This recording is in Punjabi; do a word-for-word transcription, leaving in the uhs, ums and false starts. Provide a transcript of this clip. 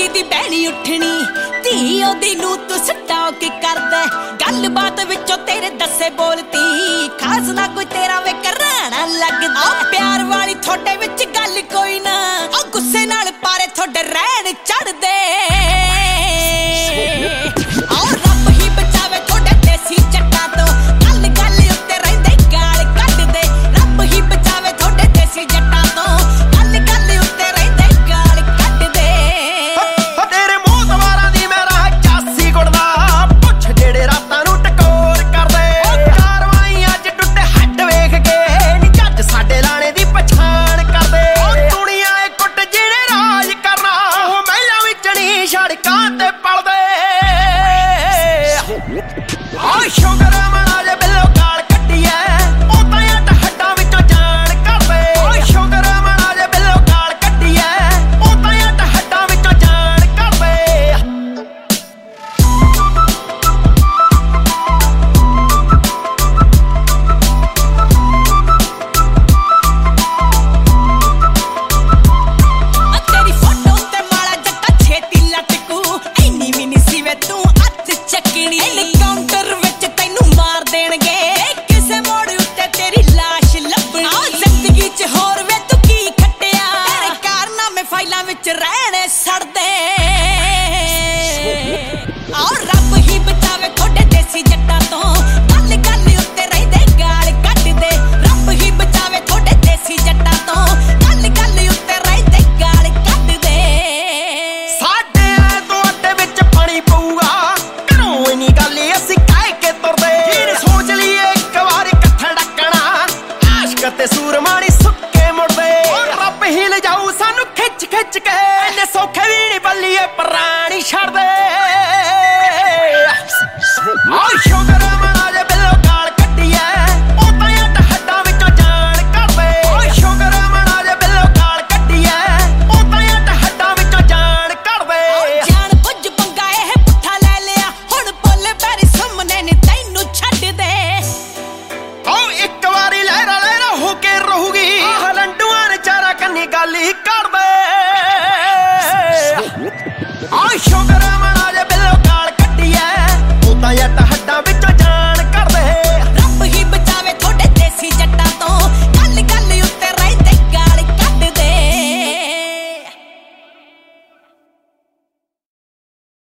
ਚਾਚੀ ਦੀ ਬਹਿਣੀ ਉੱਠਣੀ ਧੀ ਉਹਦੀ ਨੂੰ ਤੂੰ ਸਟਾਕ ਕਰਦਾ ਗੱਲਬਾਤ ਵਿੱਚੋਂ ਤੇਰੇ ਦੱਸੇ ਬੋਲਤੀ ਖਾਸ ਨਾ ਕੋਈ ਤੇਰਾ ਵੇ ਕਰਾਣਾ ਲੱਗਦਾ ਪਿਆਰ ਵਾਲੀ ਤੁਹਾਡੇ ਵਿੱਚ ਗੱਲ ਕੋਈ ਨਾ ਉਹ ਗੁੱਸੇ ਨਾਲ ਪਾਰੇ ਤੁਹਾਡੇ ਰਹਿਣ ਚੜਦੇ